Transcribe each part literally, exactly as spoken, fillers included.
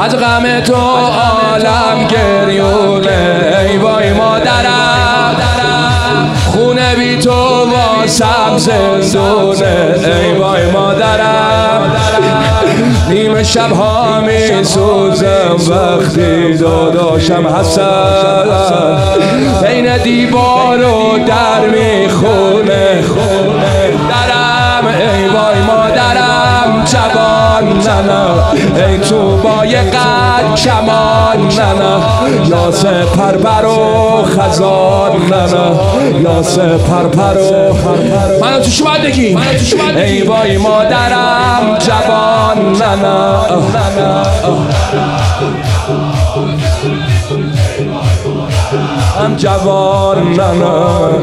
از غم تو عالم گریونه، ای وای مادرم خونه بی تو واسم زندونه، ای وای مادرم نیمه شب ها می سوزم وقتی داداشم حسن بین دیوار و در می خونه درم، ای وای مادرم جوان ننه، ای تو بای قد کمان ننه، یا سپر پر و خزان ننه، یا سپر پر و منو توش باید بگی، ای وای مادرم جوان ننه، هم جوان ننه.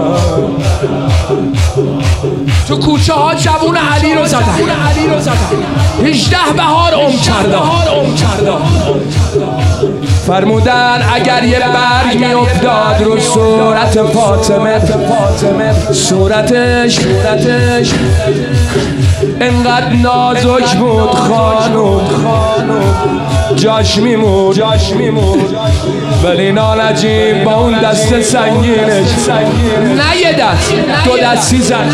تو کوچه ها جوون علی رو زدن، هجده بهار عمر کردن، فرمودن اگر یه برگ می افتاد رو صورت فاطمه، صورتش انقدر نازک بود خانوم جاش میمود، ولی نالجیب با اون دست سنگینش نه یه دست دو دستی زن،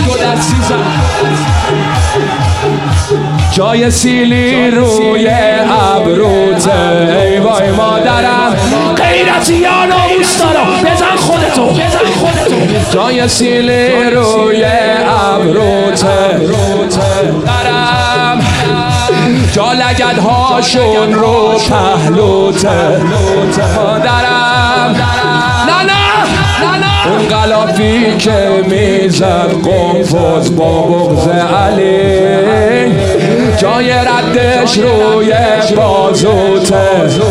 جای سیلی روی ابروته، ای وای مادرم غیرتی یا ناموس دارم بزن خودتو، جای سیلی روی ابروته درم، جا لگد هاشون رو پهلوته مادرم، نه نه اون غلافی که میزد قنفذ با بغض علی، جای ردش روی بازوته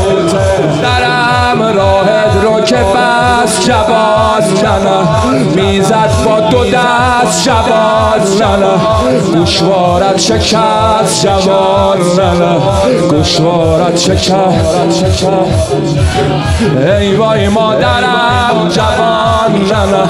درم، راهد رو که بس جواز ننه، میزد با دو دست جواز ننه، گوشوارت شکست جوان ننه، گوشوارت شکست، ای وای مادرم جوان ننه.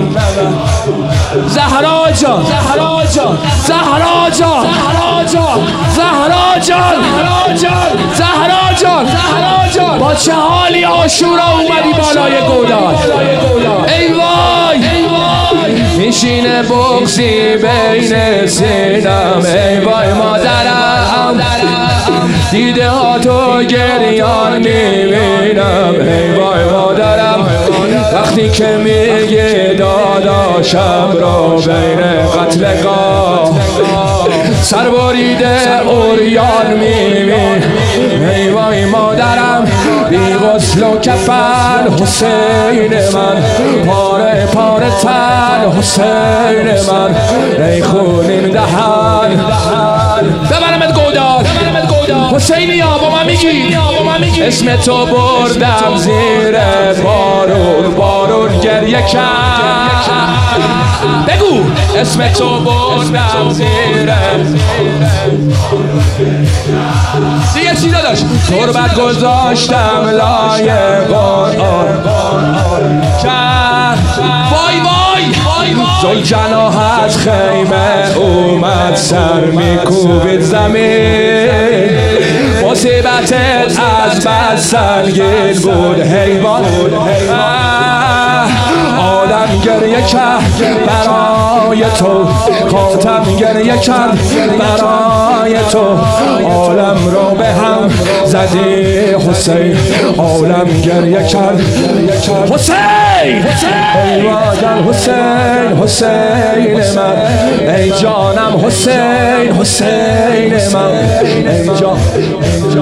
زهرا جان زهرا جان زهرا جان زهرا جان زهرا جان با چه حالی عاشورا اومدی بالای گودال، ای وای میشینه بغضی بین سینم، ای وای مادرم دیده ها تو گریان میبینم، ای وای مادرم وقتی که میگی داداشم رو بین قتلگاه سر بریده اوریان میبین، ای وای مادرم بی غسل و کفن حسین من، پاره پاره تن حسین من، ای خونین دهن ببرمت گودال حسینی ها با من میگی، اسم تو بردم زیر بارون، بارون گریه کرد، بگو اسم تو بردم زیر دیگه چی داداش، تربت گذاشتم لای قرآن وای وای زلجناح از خیمه اومد سر میکوبید زمین، مصیبتت از بس سنگین بود حیوان، آدم گریه کرد برای تو، خاتم گریه کرد برای تو، عالم رو به هم زدی حسین، عالم گریه کرد حسین، ای وادن حسین حسین من، ای جانم حسین حسین من، ای جان